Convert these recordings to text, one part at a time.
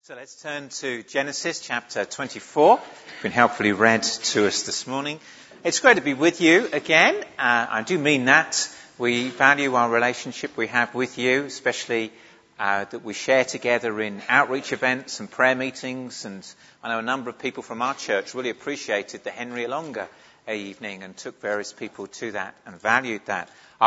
So let's turn to Genesis chapter 24. It's been helpfully read to us this morning. It's great to be with you again. I do mean that. We value our relationship we have with you, especially that we share together in outreach events and prayer meetings. And I know a number of people from our church really appreciated the Henry Alonga evening and took various people to that and valued that.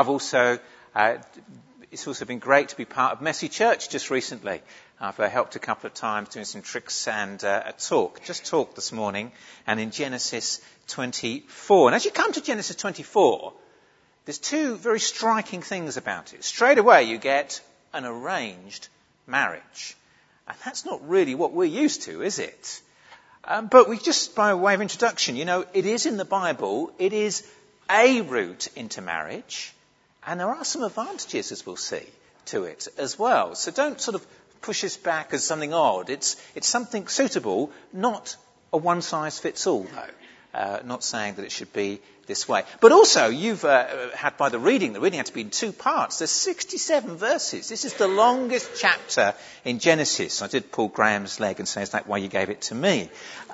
It's also been great to be part of Messy Church just recently. I've helped a couple of times doing some tricks and a talk this morning, and in Genesis 24. And as you come to Genesis 24, there's two very striking things about it. Straight away you get an arranged marriage. And that's not really what we're used to, is it? But we just, by way of introduction, it is in the Bible, it is a route into marriage, and there are some advantages, as we'll see, to it as well. So don't sort of push this back as something odd. It's something suitable, not a one-size-fits-all, though. Not saying that it should be this way. But also, you've had by the reading had to be in two parts. There's 67 verses. This is the longest chapter in Genesis. I did pull Graham's leg and say, is that why you gave it to me?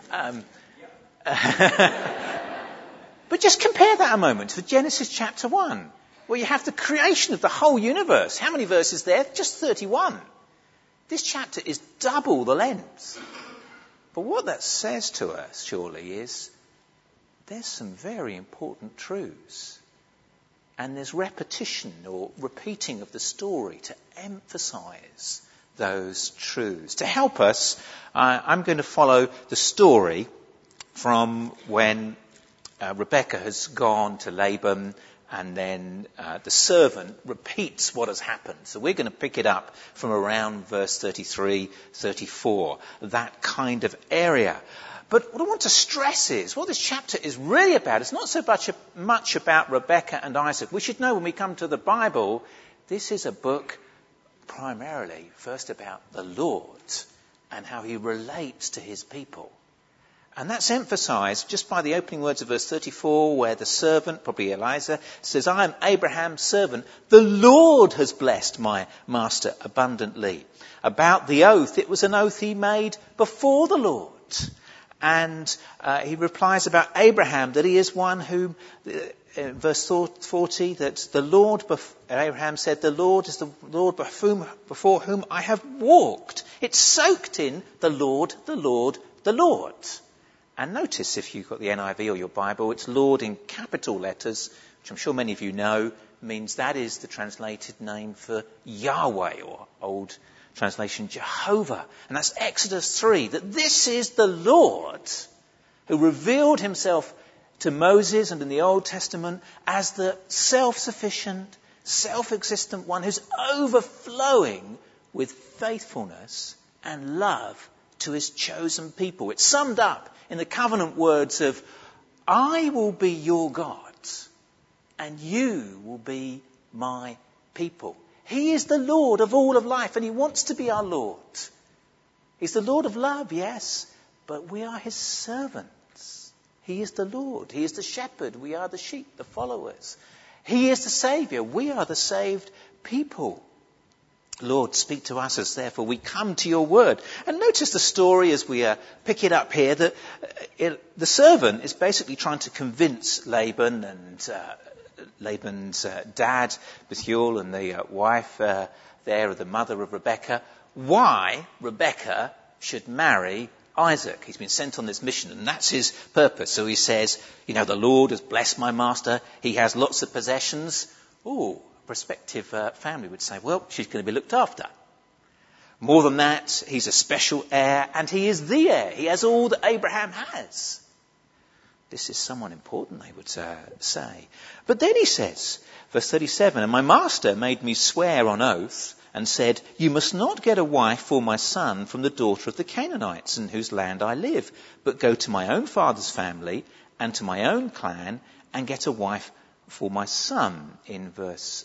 But just compare that a moment to Genesis chapter 1, where you have the creation of the whole universe. How many verses there? Just 31. This chapter is double the length. But what that says to us, surely, is there's some very important truths. And there's repetition or repeating of the story to emphasize those truths. To help us, I'm going to follow the story from when Rebecca has gone to Laban, and then the servant repeats what has happened. So we're going to pick it up from around verse 33, 34, that kind of area. But what I want to stress is, what this chapter is really about, it's not so much about Rebecca and Isaac. We should know when we come to the Bible, this is a book primarily first about the Lord and how he relates to his people. And that's emphasized just by the opening words of verse 34, where the servant, probably Eliezer, says, I am Abraham's servant. The Lord has blessed my master abundantly. About the oath, it was an oath he made before the Lord. And he replies about Abraham that he is one whom, verse 40, that the Lord, Abraham said, the Lord is the Lord before whom I have walked. It's soaked in the Lord, the Lord, the Lord. And notice, if you've got the NIV or your Bible, it's Lord in capital letters, which I'm sure many of you know, means that is the translated name for Yahweh, or old translation Jehovah. And that's Exodus 3, that this is the Lord who revealed himself to Moses and in the Old Testament as the self-sufficient, self-existent one who's overflowing with faithfulness and love to his chosen people. It's summed up in the covenant words of, I will be your God and you will be my people. He is the Lord of all of life, and he wants to be our Lord. He's the Lord of love, yes, but we are his servants. He is the Lord. He is the shepherd. We are the sheep, the followers. He is the Saviour. We are the saved people. Lord, speak to us as therefore we come to your word. And notice the story as we pick it up here, that the servant is basically trying to convince Laban and Laban's dad, Bethuel, and the wife there, the mother of Rebecca, why Rebecca should marry Isaac. He's been sent on this mission, and that's his purpose. So he says, the Lord has blessed my master. He has lots of possessions. Ooh. Prospective family would say, well, she's going to be looked after. More than that, he's a special heir, and he is the heir. He has all that Abraham has. This is someone important, they would say. But then he says, verse 37, and my master made me swear on oath and said, you must not get a wife for my son from the daughter of the Canaanites in whose land I live, but go to my own father's family and to my own clan and get a wife for my son. In verse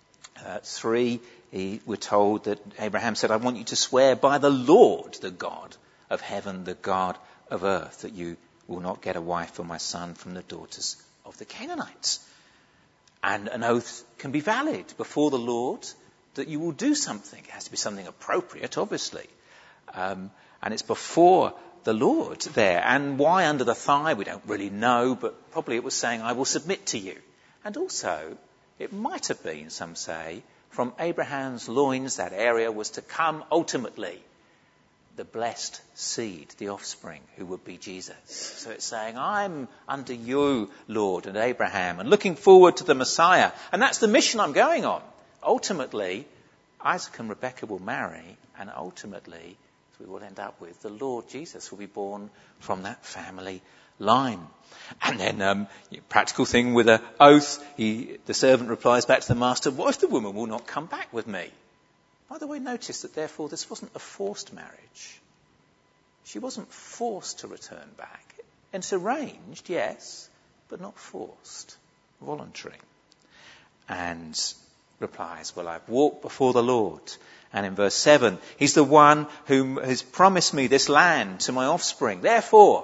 3, we're told that Abraham said, I want you to swear by the Lord, the God of heaven, the God of earth, that you will not get a wife for my son from the daughters of the Canaanites. And an oath can be valid before the Lord that you will do something. It has to be something appropriate, obviously. And it's before the Lord there. And why under the thigh, we don't really know, but probably it was saying, I will submit to you. And also, it might have been, some say, from Abraham's loins, that area was to come ultimately the blessed seed, the offspring, who would be Jesus. So it's saying, I'm under you, Lord, and Abraham, and looking forward to the Messiah. And that's the mission I'm going on. Ultimately, Isaac and Rebekah will marry, and ultimately, as we will end up with, the Lord Jesus will be born from that family line. And then, practical thing with an oath, the servant replies back to the master, what if the woman will not come back with me? By the way, notice that therefore this wasn't a forced marriage. She wasn't forced to return back. And it's arranged, yes, but not forced. Voluntary. And replies, well, I've walked before the Lord. And in verse 7, he's the one who has promised me this land to my offspring. Therefore,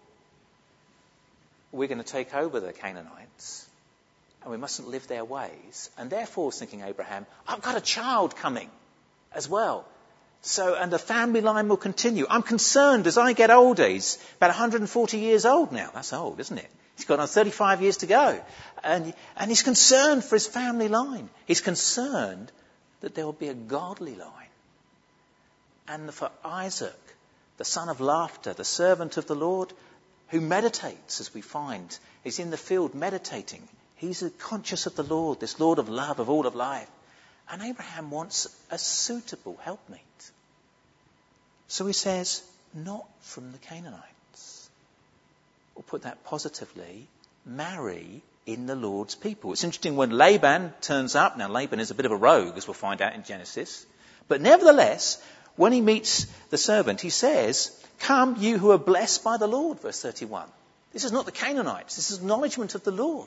we're going to take over the Canaanites. And we mustn't live their ways. And therefore, thinking Abraham, I've got a child coming as well. So, and the family line will continue. I'm concerned as I get older. He's about 140 years old now. That's old, isn't it? He's got another 35 years to go. And he's concerned for his family line. He's concerned that there will be a godly line. And for Isaac, the son of laughter, the servant of the Lord, who meditates, as we find, he's in the field meditating. He's conscious of the Lord, this Lord of love, of all of life. And Abraham wants a suitable helpmeet. So he says, not from the Canaanites. Or put that positively, marry in the Lord's people. It's interesting when Laban turns up. Now, Laban is a bit of a rogue, as we'll find out in Genesis. But nevertheless, when he meets the servant, he says, come, you who are blessed by the Lord, verse 31. This is not the Canaanites. This is acknowledgement of the Lord.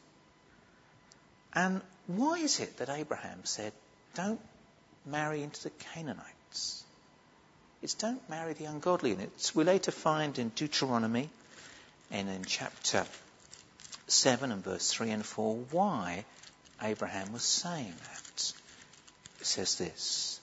And why is it that Abraham said, don't marry into the Canaanites? It's don't marry the ungodly. And we later find in Deuteronomy and in chapter 7 and verse 3 and 4 why Abraham was saying that. It says this,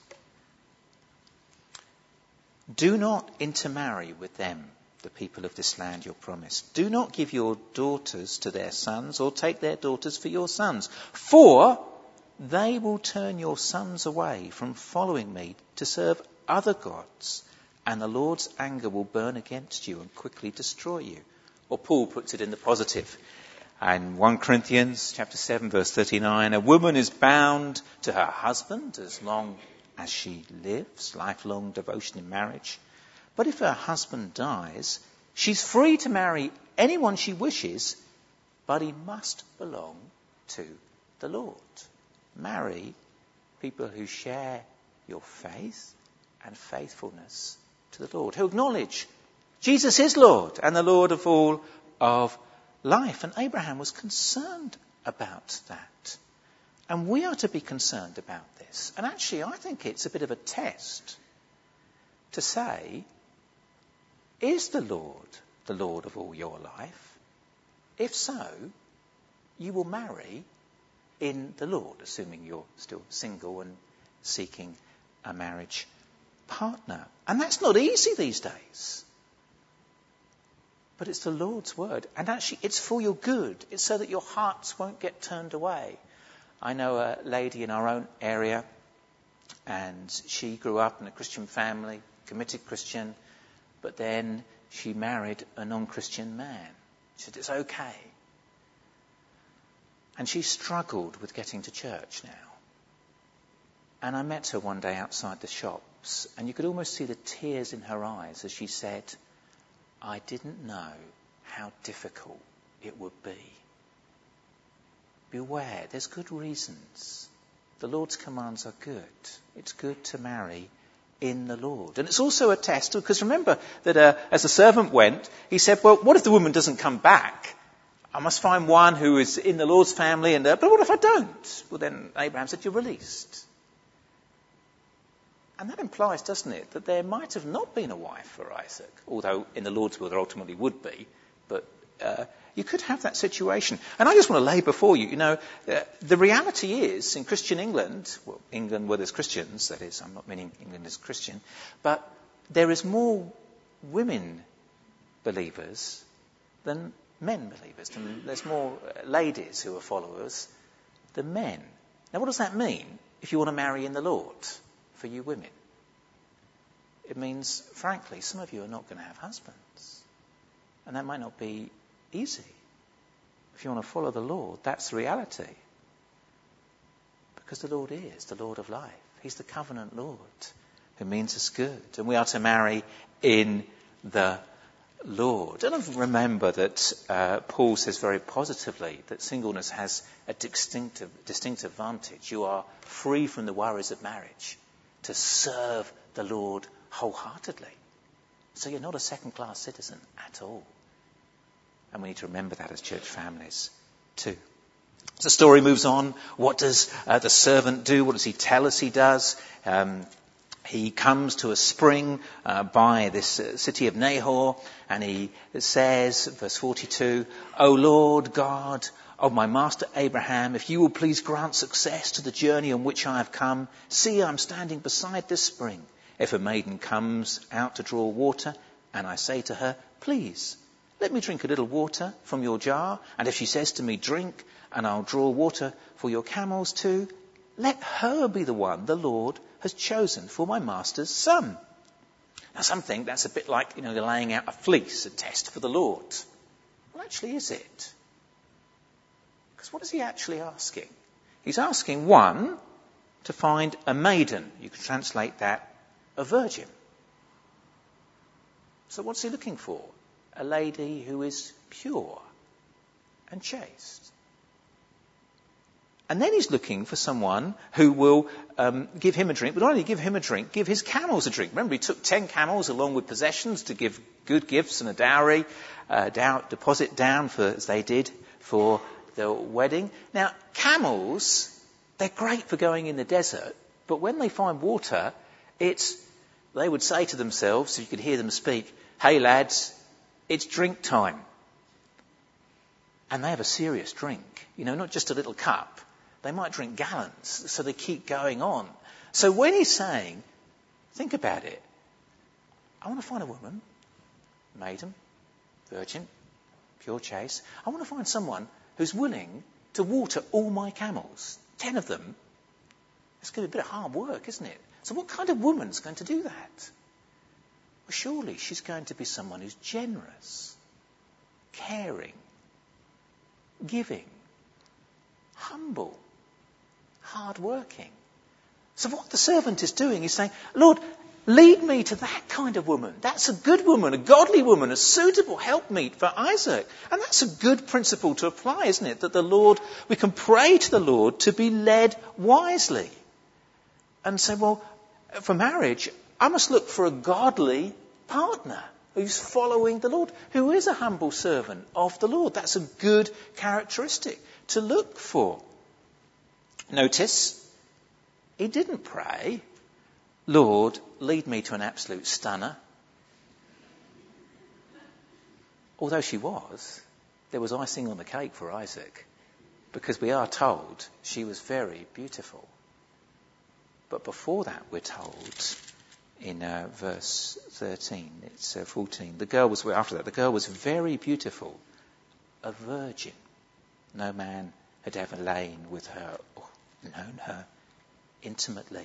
do not intermarry with them, the people of this land you're promised. Do not give your daughters to their sons or take their daughters for your sons, for they will turn your sons away from following me to serve other gods, and the Lord's anger will burn against you and quickly destroy you. Or Paul puts it in the positive. And 1 Corinthians chapter 7 verse 39, a woman is bound to her husband as long as she lives, lifelong devotion in marriage. But if her husband dies, she's free to marry anyone she wishes, but he must belong to the Lord. Marry people who share your faith and faithfulness to the Lord, who acknowledge Jesus is Lord and the Lord of all of life. And Abraham was concerned about that. And we are to be concerned about this. And actually, I think it's a bit of a test to say, is the Lord of all your life? If so, you will marry in the Lord, assuming you're still single and seeking a marriage partner. And that's not easy these days. But it's the Lord's word. And actually, it's for your good. It's so that your hearts won't get turned away. I know a lady in our own area, and she grew up in a Christian family, committed Christian, but then she married a non-Christian man. She said, it's okay. And she struggled with getting to church now. And I met her one day outside the shops, and you could almost see the tears in her eyes as she said, I didn't know how difficult it would be. Beware, there's good reasons. The Lord's commands are good. It's good to marry in the Lord. And it's also a test, because remember that as the servant went, he said, well, what if the woman doesn't come back? I must find one who is in the Lord's family, but what if I don't? Well, then Abraham said, you're released. And that implies, doesn't it, that there might have not been a wife for Isaac, although in the Lord's will there ultimately would be. But you could have that situation. And I just want to lay before you, the reality is in Christian England, well, England where there's Christians, that is, I'm not meaning England is Christian, but there is more women believers than men believers. There's more ladies who are followers than men. Now, what does that mean if you want to marry in the Lord for you women? It means, frankly, some of you are not going to have husbands. And that might not be easy. If you want to follow the Lord, that's the reality. Because the Lord is the Lord of life. He's the covenant Lord who means us good. And we are to marry in the Lord. And remember that Paul says very positively that singleness has a distinct advantage. You are free from the worries of marriage to serve the Lord wholeheartedly. So you're not a second-class citizen at all. And we need to remember that as church families too. As the story moves on, what does the servant do? What does he tell us he does? He comes to a spring by this city of Nahor, and he says, verse 42, O Lord God of my master Abraham, if you will please grant success to the journey on which I have come, see, I'm standing beside this spring. If a maiden comes out to draw water, and I say to her, please, let me drink a little water from your jar, and if she says to me, drink, and I'll draw water for your camels too, let her be the one the Lord has chosen for my master's son. Now some think that's a bit like, they're laying out a fleece, a test for the Lord. Well, actually, is it? Because what is he actually asking? He's asking, one, to find a maiden. You can translate that a virgin. So what's he looking for? A lady who is pure and chaste. And then he's looking for someone who will give him a drink, but not only give him a drink, give his camels a drink. Remember, he took 10 camels along with possessions to give good gifts and a dowry, deposit down, as they did for the wedding. Now, camels, they're great for going in the desert, but when they find water, they would say to themselves, so you could hear them speak, hey lads, it's drink time. And they have a serious drink, not just a little cup. They might drink gallons, so they keep going on. So when he's saying, think about it, I want to find a woman, maiden, virgin, pure chaste. I want to find someone who's willing to water all my camels, 10 of them. It's going to be a bit of hard work, isn't it? So what kind of woman's going to do that? Well, surely she's going to be someone who's generous, caring, giving, humble, hard-working. So what the servant is doing is saying, Lord, lead me to that kind of woman. That's a good woman, a godly woman, a suitable helpmeet for Isaac. And that's a good principle to apply, isn't it? That we can pray to the Lord to be led wisely. And say, well, for marriage, I must look for a godly partner who's following the Lord, who is a humble servant of the Lord. That's a good characteristic to look for. Notice, he didn't pray, Lord, lead me to an absolute stunner. Although there was icing on the cake for Isaac, because we are told she was very beautiful. But before that, we're told in verse 13, it's 14, the girl was very beautiful, a virgin. No man had ever lain with her or known her intimately.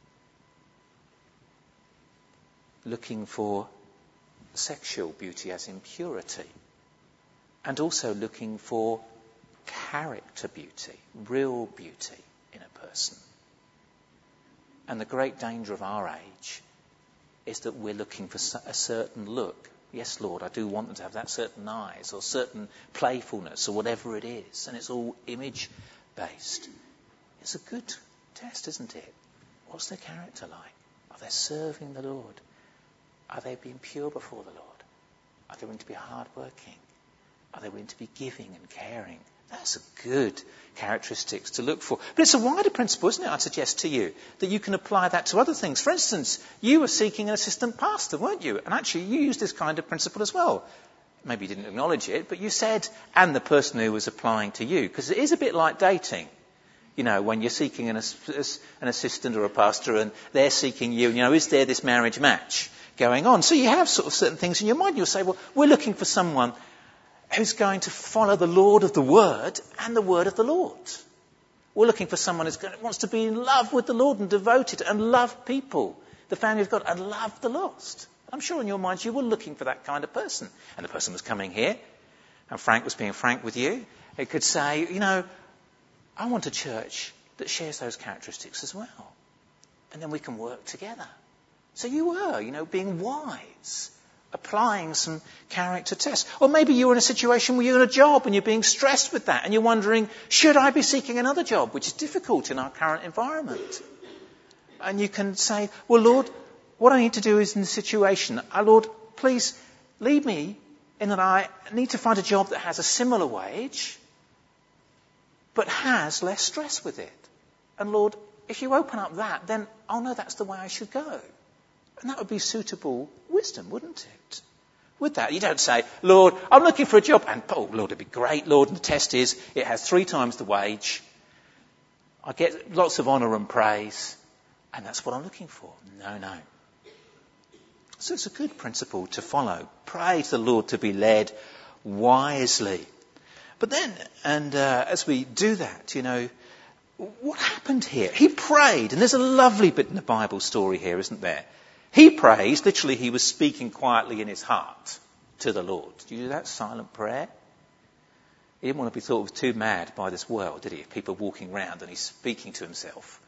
Looking for sexual beauty as in purity, and also looking for character beauty, real beauty in a person. And the great danger of our age is that we're looking for a certain look. Yes, Lord, I do want them to have that certain eyes or certain playfulness or whatever it is. And it's all image-based. It's a good test, isn't it? What's their character like? Are they serving the Lord? Are they being pure before the Lord? Are they willing to be hard-working? Are they willing to be giving and caring? That's a good characteristics to look for. But it's a wider principle, isn't it, I'd suggest to you, that you can apply that to other things. For instance, you were seeking an assistant pastor, weren't you? And actually, you used this kind of principle as well. Maybe you didn't acknowledge it, but you said, and the person who was applying to you. Because it is a bit like dating. When you're seeking an assistant or a pastor and they're seeking you, is there this marriage match? going on. So you have sort of certain things in your mind. You'll say, well, we're looking for someone who's going to follow the Lord of the Word and the Word of the Lord. We're looking for someone who wants to be in love with the Lord and devoted and love people, the family of God, and love the lost. I'm sure in your minds you were looking for that kind of person. And the person was coming here, and Frank was being frank with you. It could say, I want a church that shares those characteristics as well. And then we can work together. So you were, being wise, applying some character tests. Or maybe you're in a situation where you're in a job and you're being stressed with that and you're wondering, should I be seeking another job, which is difficult in our current environment? And you can say, well, Lord, what I need to do is in this situation, Lord, please lead me in that I need to find a job that has a similar wage, but has less stress with it. And Lord, if you open up that, then I'll know that's the way I should go. And that would be suitable wisdom, wouldn't it? With that, you don't say, Lord, I'm looking for a job, and, oh, Lord, it'd be great, Lord, and the test is, it has 3 times the wage. I get lots of honour and praise, and that's what I'm looking for. No. So it's a good principle to follow. Pray to the Lord to be led wisely. But then, as we do that, what happened here? He prayed, and there's a lovely bit in the Bible story here, isn't there? He prays, literally he was speaking quietly in his heart to the Lord. Do you do that silent prayer? He didn't want to be thought of too mad by this world, did he? If people walking around and he's speaking to himself.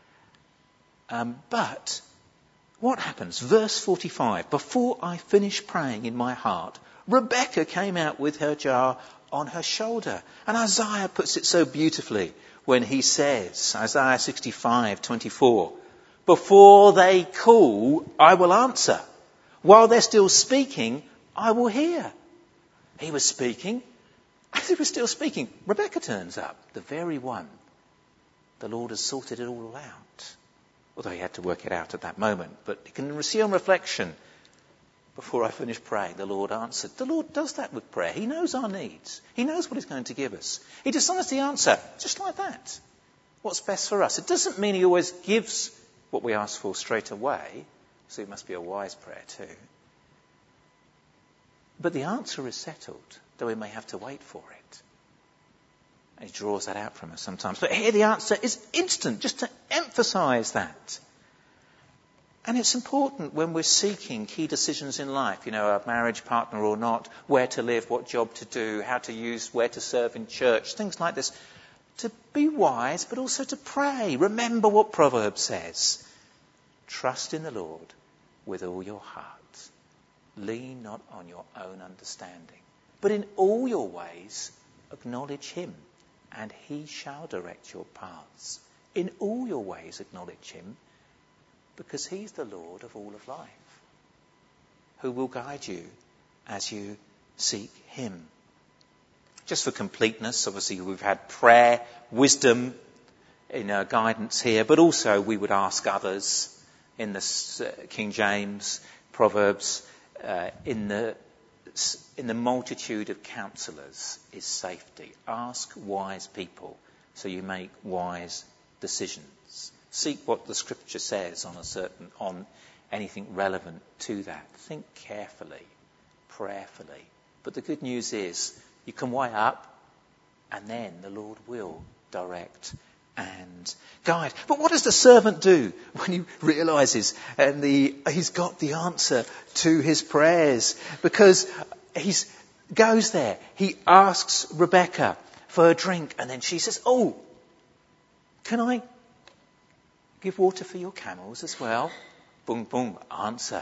But what happens? Verse 45, before I finished praying in my heart, Rebecca came out with her jar on her shoulder. And Isaiah puts it so beautifully when he says, Isaiah 65:24, before they call, I will answer. While they're still speaking, I will hear. He was speaking. As he was still speaking, Rebecca turns up, the very one. The Lord has sorted it all out. Although he had to work it out at that moment. But you can see on reflection, before I finished praying, the Lord answered. The Lord does that with prayer. He knows our needs. He knows what he's going to give us. He decides the answer, just like that. What's best for us. It doesn't mean he always gives what we ask for straight away. So it must be a wise prayer too. But the answer is settled, though we may have to wait for it. And he draws that out from us sometimes. But here the answer is instant, just to emphasise that. And it's important when we're seeking key decisions in life, a marriage partner or not, where to live, what job to do, how to use, where to serve in church, things like this, to be wise, but also to pray. Remember what Proverbs says. Trust in the Lord with all your heart. Lean not on your own understanding, but in all your ways acknowledge him, and he shall direct your paths. In all your ways acknowledge him, because he's the Lord of all of life, who will guide you as you seek him. Just for completeness, obviously we've had prayer, wisdom in our guidance here, but also we would ask others in the King James, Proverbs, in the multitude of counsellors is safety. Ask wise people so you make wise decisions. Seek what the Scripture says on anything relevant to that. Think carefully, prayerfully. But the good news is you can weigh up, and then the Lord will direct and guide. But what does the servant do when he realises he's got the answer to his prayers? Because he goes there, he asks Rebecca for a drink, and then she says, "Oh, can I give water for your camels as well?" Boom, boom, answer.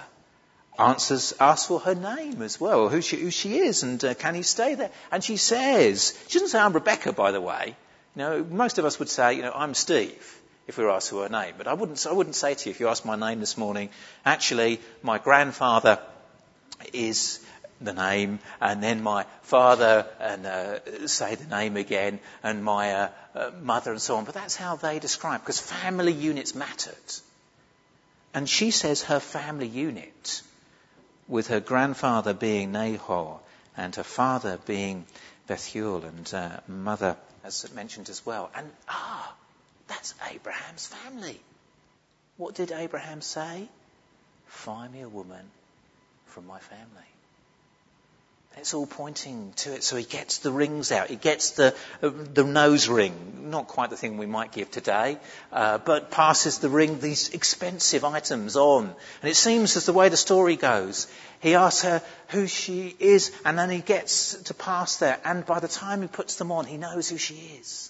Asks for her name as well, who she is, and can he stay there? And she says, she doesn't say, "I'm Rebecca," by the way. Most of us would say, "I'm Steve," if we were asked for her name. But I wouldn't say to you, if you asked my name this morning, actually, my grandfather is the name, and then my father, and say the name again, and my mother, and so on. But that's how they describe, because family units mattered. And she says her family unit, with her grandfather being Nahor, and her father being Bethuel, and mother, as mentioned as well. And that's Abraham's family. What did Abraham say? "Find me a woman from my family. It's all pointing to it. So he gets the rings out. He gets the nose ring, not quite the thing we might give today, but passes the ring, these expensive items on. And it seems as the way the story goes, he asks her who she is, and then he gets to pass there. And by the time he puts them on, he knows who she is.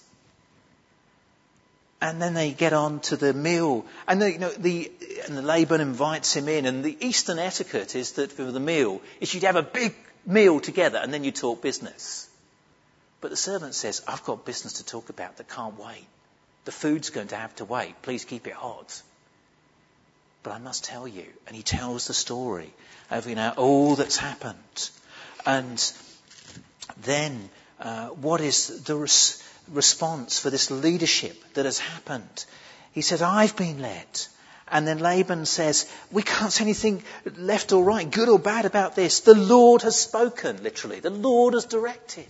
And then they get on to the meal. And Laban invites him in. And the Eastern etiquette is that for the meal, is you'd have a big meal together and then you talk business. But the servant says, I've got business to talk about that can't wait. The food's going to have to wait. Please keep it hot. But I must tell you. And he tells the story of, all that's happened. And then what is the response for this leadership that has happened? He said, I've been led. And then Laban says, we can't say anything left or right, good or bad about this. The Lord has spoken, literally. The Lord has directed.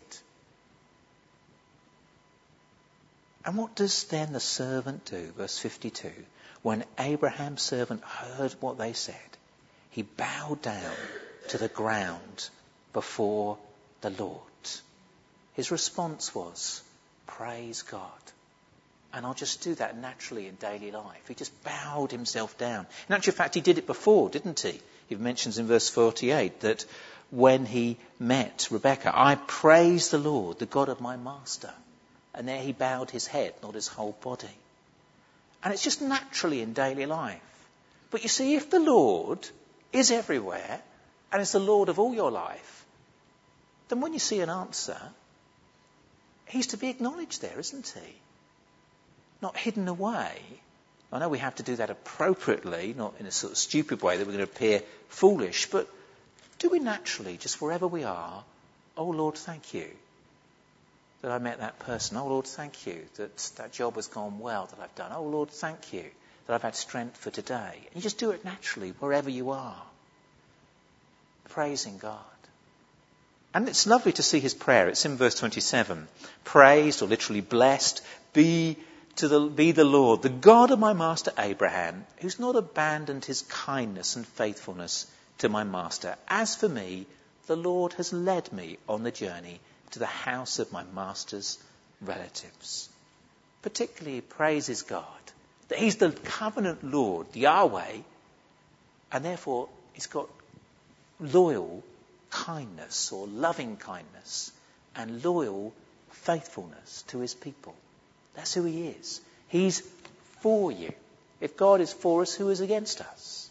And what does then the servant do? Verse 52. When Abraham's servant heard what they said, he bowed down to the ground before the Lord. His response was, praise God. And I'll just do that naturally in daily life. He just bowed himself down. In actual fact, he did it before, didn't he? He mentions in verse 48 that when he met Rebekah, I praise the Lord, the God of my master. And there he bowed his head, not his whole body. And it's just naturally in daily life. But you see, if the Lord is everywhere and is the Lord of all your life, then when you see an answer, he's to be acknowledged there, isn't he? Not hidden away. I know we have to do that appropriately, not in a sort of stupid way that we're going to appear foolish, but do we naturally, just wherever we are, oh Lord, thank you that I met that person. Oh Lord, thank you that that job has gone well that I've done. Oh Lord, thank you that I've had strength for today. And you just do it naturally wherever you are. Praising God. And it's lovely to see his prayer. It's in verse 27. Praised, or literally blessed, be the Lord, the God of my master Abraham, who's not abandoned his kindness and faithfulness to my master. As for me, the Lord has led me on the journey to the house of my master's relatives. Particularly praises God that he's the covenant Lord, Yahweh, and therefore he's got loyal kindness or loving kindness and loyal faithfulness to his people. That's who he is. He's for you. If God is for us, who is against us?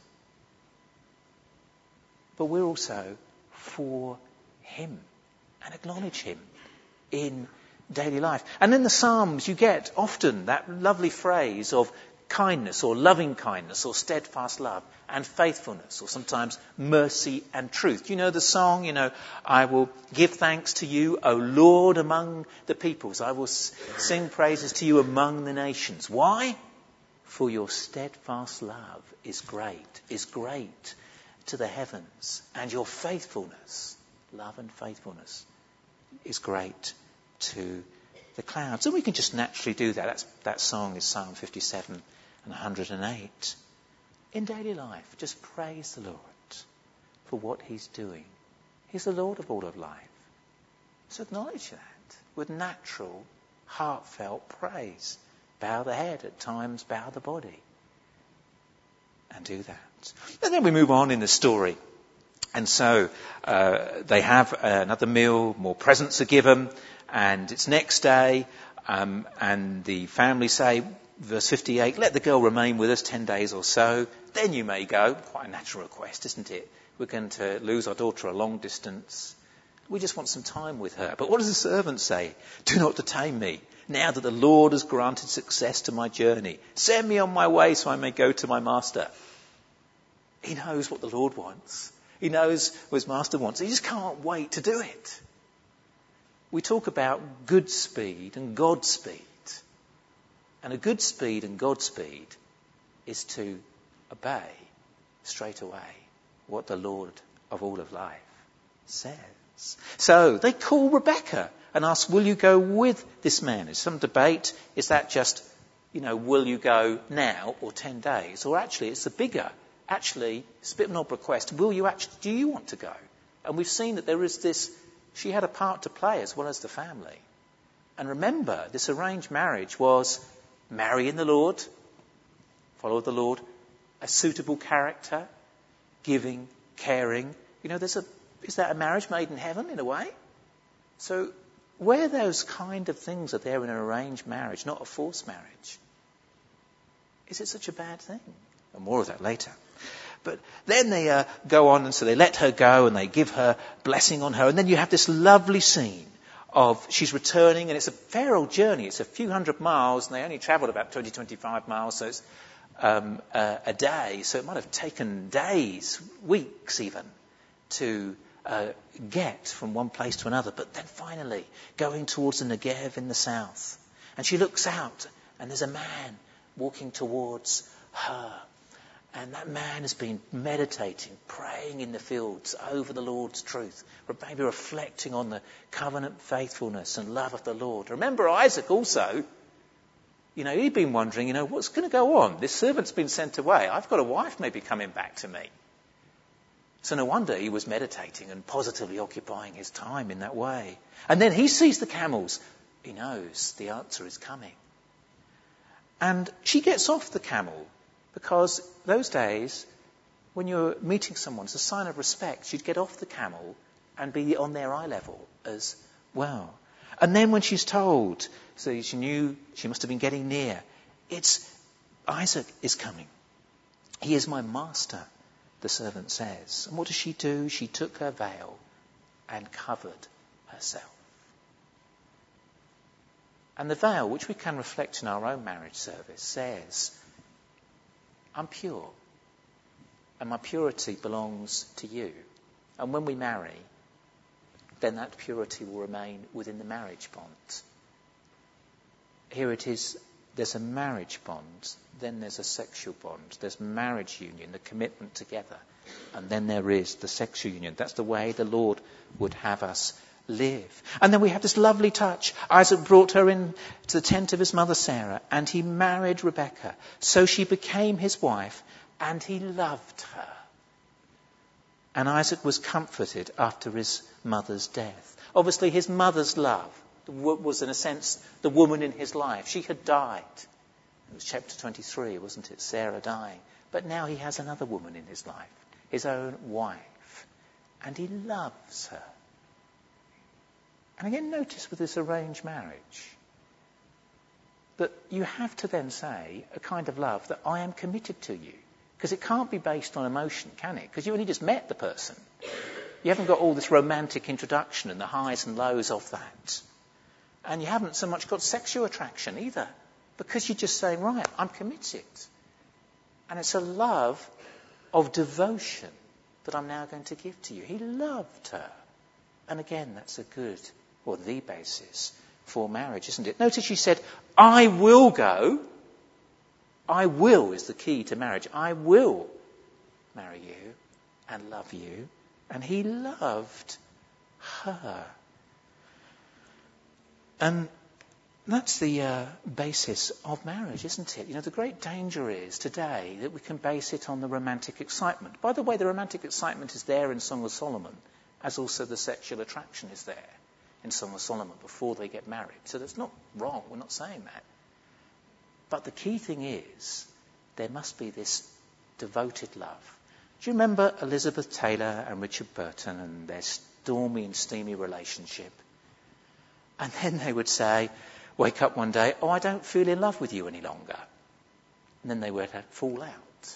But we're also for him and acknowledge him in daily life. And in the Psalms you get often that lovely phrase of kindness or loving kindness or steadfast love and faithfulness, or sometimes mercy and truth. You know the song, I will give thanks to you, O Lord, among the peoples. I will sing praises to you among the nations. Why? For your steadfast love is great to the heavens, and your faithfulness, love and faithfulness, is great to the clouds. And we can just naturally do that. That song is Psalm 57 and 108. In daily life, just praise the Lord for what he's doing. He's the Lord of all of life. So acknowledge that with natural, heartfelt praise. Bow the head, at times bow the body. And do that. And then we move on in the story. And so they have another meal, more presents are given, and it's next day, and the family say, verse 58, let the girl remain with us 10 days or so, then you may go. Quite a natural request, isn't it? We're going to lose our daughter a long distance. We just want some time with her. But what does the servant say? Do not detain me, now that the Lord has granted success to my journey. Send me on my way so I may go to my master. He knows what the Lord wants. He knows what his master wants. He just can't wait to do it. We talk about good speed and Godspeed. And a good speed and Godspeed is to obey straight away what the Lord of all of life says. So they call Rebekah and ask, will you go with this man? There's some debate. Is that just, will you go now or 10 days? Or actually it's the bigger actually, it's a bit of an odd request, do you want to go? And we've seen that there is this, she had a part to play as well as the family. And remember, this arranged marriage was marry in the Lord, follow the Lord, a suitable character, giving, caring. Is that a marriage made in heaven in a way? So where those kind of things are there in an arranged marriage, not a forced marriage, is it such a bad thing? And more of that later. But then they go on, and so they let her go and they give her blessing on her. And then you have this lovely scene of she's returning, and it's a fair old journey. It's a few hundred miles, and they only travelled about 25 miles, so it's a day. So it might have taken days, weeks even, to get from one place to another. But then finally, going towards the Negev in the south. And she looks out, and there's a man walking towards her. And that man has been meditating, praying in the fields over the Lord's truth, or maybe reflecting on the covenant faithfulness and love of the Lord. Remember Isaac also, he'd been wondering, what's going to go on? This servant's been sent away. I've got a wife maybe coming back to me. So no wonder he was meditating and positively occupying his time in that way. And then he sees the camels. He knows the answer is coming. And she gets off the camel. Because those days, when you're meeting someone, it's a sign of respect. You'd get off the camel and be on their eye level as well. And then when she's told, so she knew she must have been getting near, it's Isaac is coming. He is my master, the servant says. And what does she do? She took her veil and covered herself. And the veil, which we can reflect in our own marriage service, says, I'm pure, and my purity belongs to you. And when we marry, then that purity will remain within the marriage bond. Here it is, there's a marriage bond, then there's a sexual bond. There's marriage union, the commitment together, and then there is the sexual union. That's the way the Lord would have us live. And then we have this lovely touch. Isaac brought her in to the tent of his mother Sarah, and he married Rebekah. So she became his wife, and he loved her. And Isaac was comforted after his mother's death. Obviously, his mother's love was, in a sense, the woman in his life. She had died. It was chapter 23, wasn't it? Sarah dying. But now he has another woman in his life, his own wife. And he loves her. And again, notice with this arranged marriage that you have to then say a kind of love that I am committed to you. Because it can't be based on emotion, can it? Because you only just met the person. You haven't got all this romantic introduction and the highs and lows of that. And you haven't so much got sexual attraction either. Because you're just saying, right, I'm committed. And it's a love of devotion that I'm now going to give to you. He loved her. And again, that's a good, or the basis for marriage, isn't it? Notice she said, I will go. I will is the key to marriage. I will marry you and love you. And he loved her. And that's the basis of marriage, isn't it? The great danger is today that we can base it on the romantic excitement. By the way, the romantic excitement is there in Song of Solomon, as also the sexual attraction is there in Song of Solomon before they get married. So that's not wrong. We're not saying that. But the key thing is there must be this devoted love. Do you remember Elizabeth Taylor and Richard Burton and their stormy and steamy relationship? And then they would say, wake up one day, I don't feel in love with you any longer. And then they would fall out.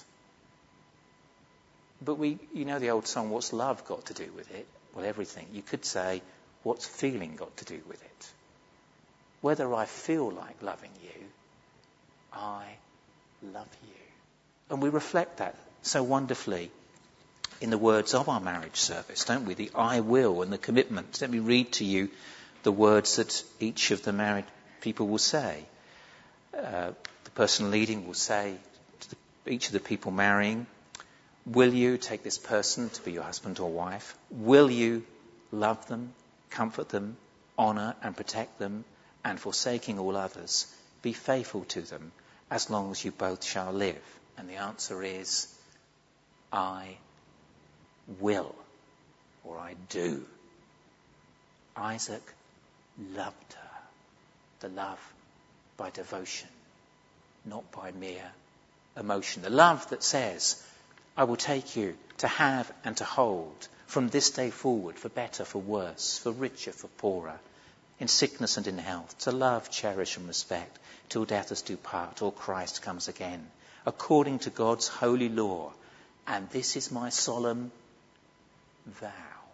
But the old song, what's love got to do with it? Well, everything. You could say, what's feeling got to do with it? Whether I feel like loving you, I love you. And we reflect that so wonderfully in the words of our marriage service, don't we? The I will and the commitment. Let me read to you the words that each of the married people will say. The person leading will say to each of the people marrying, will you take this person to be your husband or wife? Will you love them, comfort them, honour and protect them, and forsaking all others, be faithful to them as long as you both shall live? And the answer is I will, or I do. Isaac loved her. The love by devotion, not by mere emotion. The love that says, I will take you to have and to hold from this day forward, for better, for worse, for richer, for poorer, in sickness and in health, to love, cherish and respect, till death us do part, or Christ comes again, according to God's holy law. And this is my solemn vow.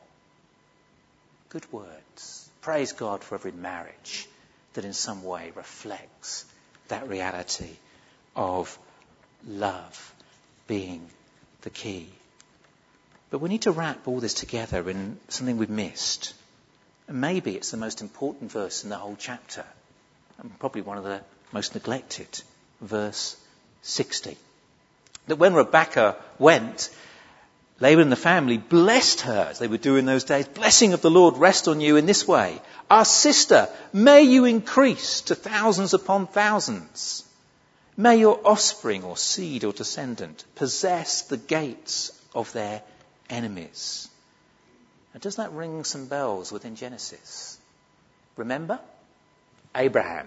Good words. Praise God for every marriage that in some way reflects that reality of love being the key. But we need to wrap all this together in something we've missed. And maybe it's the most important verse in the whole chapter, and probably one of the most neglected, verse 60. That when Rebekah went, Laban and the family blessed her, as they would do in those days. Blessing of the Lord rest on you in this way. Our sister, may you increase to thousands upon thousands. May your offspring or seed or descendant possess the gates of their enemies. Now, does that ring some bells within Genesis? Remember? Abraham.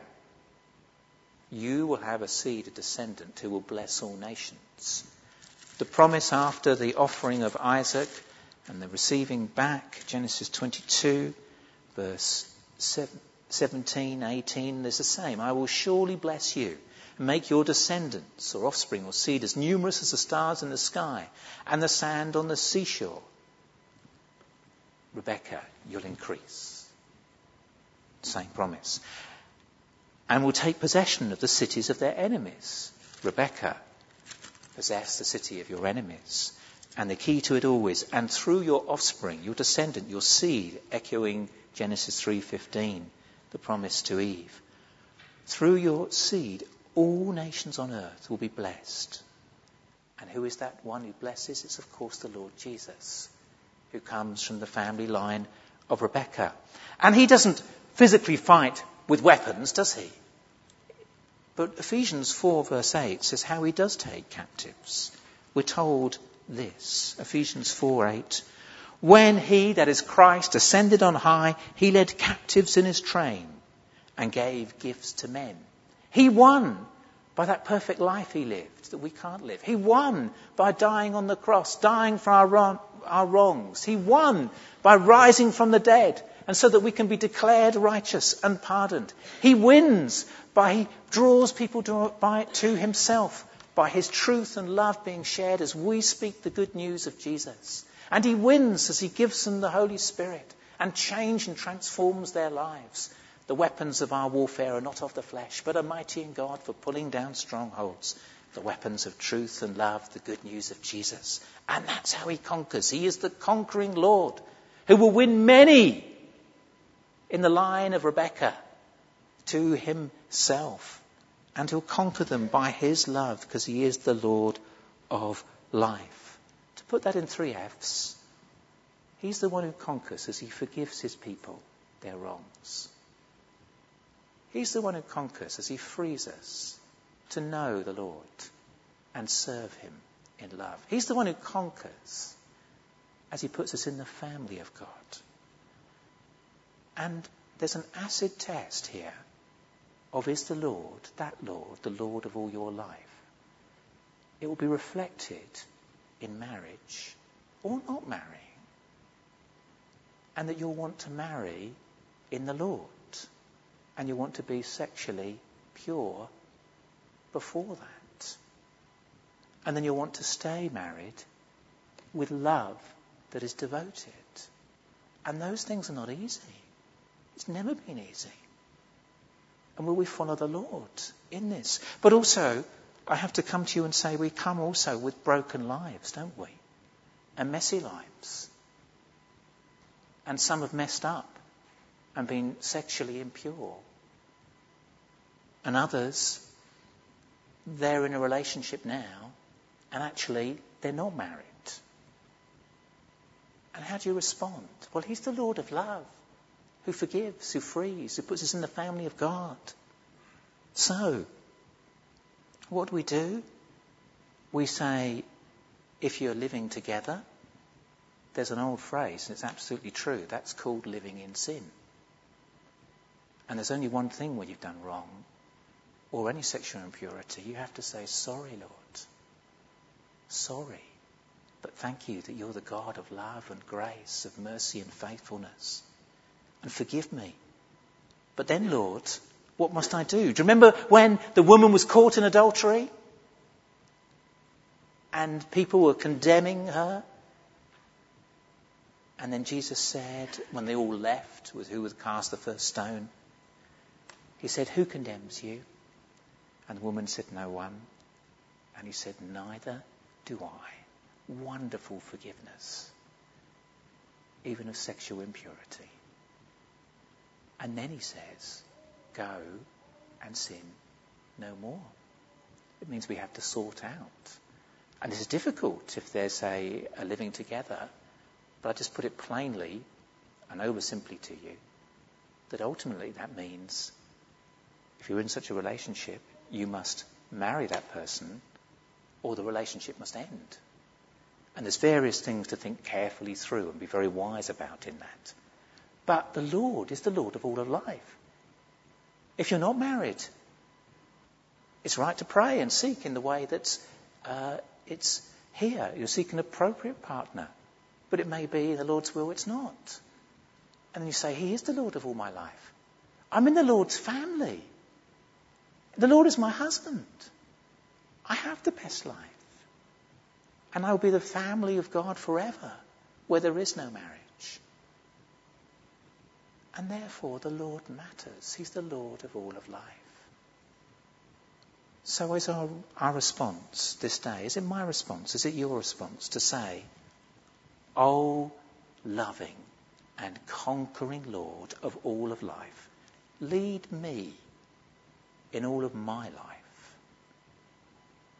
You will have a seed, a descendant who will bless all nations. The promise after the offering of Isaac and the receiving back, Genesis 22, verse 17, 18, is the same. I will surely bless you and make your descendants or offspring or seed as numerous as the stars in the sky and the sand on the seashore. Rebekah, you'll increase. Same promise. And will take possession of the cities of their enemies. Rebekah, possess the city of your enemies. And the key to it all is, and through your offspring, your descendant, your seed, echoing Genesis 3:15, the promise to Eve. Through your seed, all nations on earth will be blessed. And who is that one who blesses? It's of course the Lord Jesus, who comes from the family line of Rebekah. And he doesn't physically fight with weapons, does he? But Ephesians 4 verse 8 says how he does take captives. We're told this, Ephesians 4:8. When he, that is Christ, ascended on high, he led captives in his train and gave gifts to men. He won by that perfect life he lived that we can't live. He won by dying on the cross, dying for our wrongs. He won by rising from the dead, and so that we can be declared righteous and pardoned. He wins by he draws people to himself by his truth and love being shared as we speak the good news of Jesus. And he wins as he gives them the Holy Spirit and change and transforms their lives. The weapons of our warfare are not of the flesh, but are mighty in God for pulling down strongholds. The weapons of truth and love, the good news of Jesus. And that's how he conquers. He is the conquering Lord who will win many in the line of Rebekah to himself. And he'll conquer them by his love because he is the Lord of life. To put that in 3 F's, he's the one who conquers as he forgives his people their wrongs. He's the one who conquers as he frees us to know the Lord and serve him in love. He's the one who conquers as he puts us in the family of God. And there's an acid test here of is the Lord, that Lord, the Lord of all your life. It will be reflected in marriage or not marrying. And that you'll want to marry in the Lord. And you want to be sexually pure before that. And then you'll want to stay married with love that is devoted. And those things are not easy. It's never been easy. And will we follow the Lord in this? But also, I have to come to you and say we come also with broken lives, don't we? And messy lives. And some have messed up and been sexually impure. And others, they're in a relationship now and actually they're not married. And how do you respond? Well, he's the Lord of love, who forgives, who frees, who puts us in the family of God. So, what do? We say, if you're living together, there's an old phrase, and it's absolutely true, that's called living in sin. And there's only one thing when you've done wrong, or any sexual impurity, you have to say, sorry, Lord. Sorry. But thank you that you're the God of love and grace, of mercy and faithfulness. And forgive me. But then, Lord, what must I do? Do you remember when the woman was caught in adultery? And people were condemning her? And then Jesus said, when they all left, with who would cast the first stone, he said, who condemns you? And the woman said, no one. And he said, neither do I. Wonderful forgiveness, even of sexual impurity. And then he says, go and sin no more. It means we have to sort out. And it's difficult if there's a living together, but I just put it plainly and oversimply to you, that ultimately that means if you're in such a relationship, you must marry that person or the relationship must end. And there's various things to think carefully through and be very wise about in that. But the Lord is the Lord of all of life. If you're not married, it's right to pray and seek in the way that's it's here. You'll seek an appropriate partner. But it may be the Lord's will it's not. And then you say, He is the Lord of all my life. I'm in the Lord's family. The Lord is my husband. I have the best life. And I will be the family of God forever, where there is no marriage. And therefore the Lord matters. He's the Lord of all of life. So is our response this day? Is it my response? Is it your response to say, O loving and conquering Lord of all of life, lead me in all of my life